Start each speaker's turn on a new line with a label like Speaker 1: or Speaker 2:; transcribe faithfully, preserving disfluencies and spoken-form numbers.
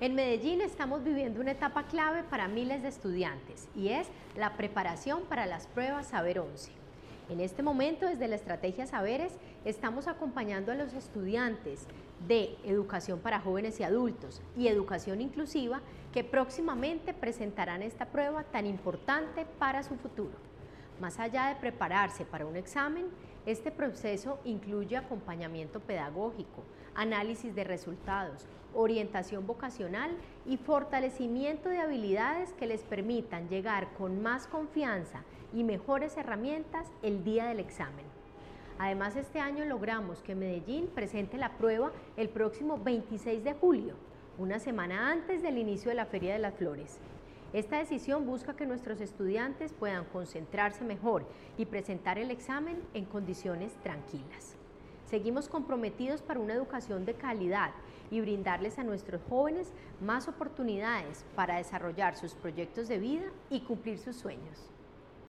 Speaker 1: En Medellín estamos viviendo una etapa clave para miles de estudiantes y es la preparación para las pruebas Saber once. En este momento, desde la Estrategia Saberes, estamos acompañando a los estudiantes de Educación para Jóvenes y Adultos y Educación Inclusiva que próximamente presentarán esta prueba tan importante para su futuro. Más allá de prepararse para un examen, este proceso incluye acompañamiento pedagógico, análisis de resultados, orientación vocacional y fortalecimiento de habilidades que les permitan llegar con más confianza y mejores herramientas el día del examen. Además, este año logramos que Medellín presente la prueba el próximo veintiséis de julio, una semana antes del inicio de la Feria de las Flores. Esta decisión busca que nuestros estudiantes puedan concentrarse mejor y presentar el examen en condiciones tranquilas. Seguimos comprometidos para una educación de calidad y brindarles a nuestros jóvenes más oportunidades para desarrollar sus proyectos de vida y cumplir sus sueños.